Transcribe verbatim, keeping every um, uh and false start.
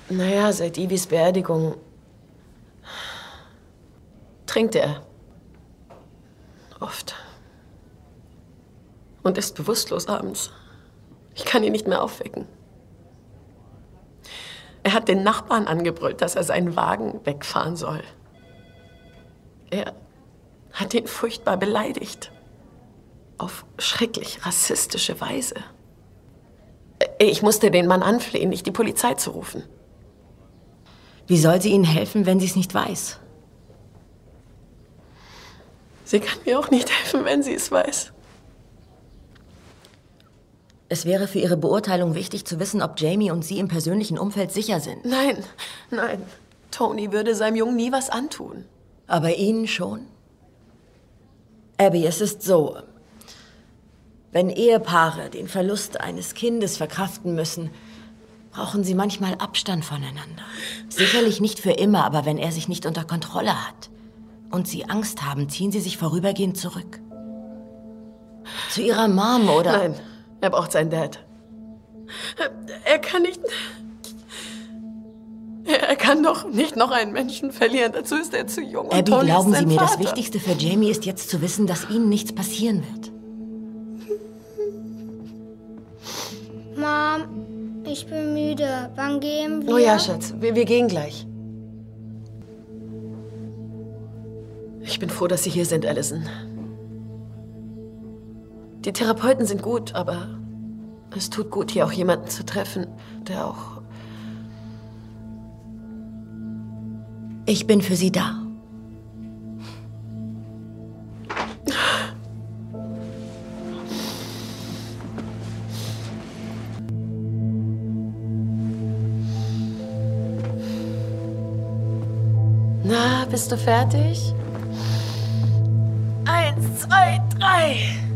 Naja, seit Ivis Beerdigung trinkt er. Oft. Und ist bewusstlos abends. Ich kann ihn nicht mehr aufwecken. Er hat den Nachbarn angebrüllt, dass er seinen Wagen wegfahren soll. Er hat ihn furchtbar beleidigt. Auf schrecklich rassistische Weise. Ich musste den Mann anflehen, nicht die Polizei zu rufen. Wie soll sie Ihnen helfen, wenn sie es nicht weiß? Sie kann mir auch nicht helfen, wenn sie es weiß. Es wäre für Ihre Beurteilung wichtig zu wissen, ob Jamie und Sie im persönlichen Umfeld sicher sind. Nein, nein. Tony würde seinem Jungen nie was antun. Aber Ihnen schon? Abby, es ist so. Wenn Ehepaare den Verlust eines Kindes verkraften müssen, brauchen sie manchmal Abstand voneinander. Sicherlich nicht für immer, aber wenn er sich nicht unter Kontrolle hat und Sie Angst haben, ziehen Sie sich vorübergehend zurück. Zu Ihrer Mom oder... Nein, er braucht seinen Dad. Er kann nicht... Er kann doch nicht noch einen Menschen verlieren. Dazu ist er zu jung. Abby, und glauben ist Sie mir, Vater. das Wichtigste für Jamie ist jetzt zu wissen, dass Ihnen nichts passieren wird. Mom, ich bin müde. Wann gehen wir? Oh ja, Schatz, wir, wir gehen gleich. Ich bin froh, dass Sie hier sind, Allison. Die Therapeuten sind gut, aber es tut gut, hier auch jemanden zu treffen, der auch... Ich bin für Sie da. Na, bist du fertig? Eins, zwei, drei.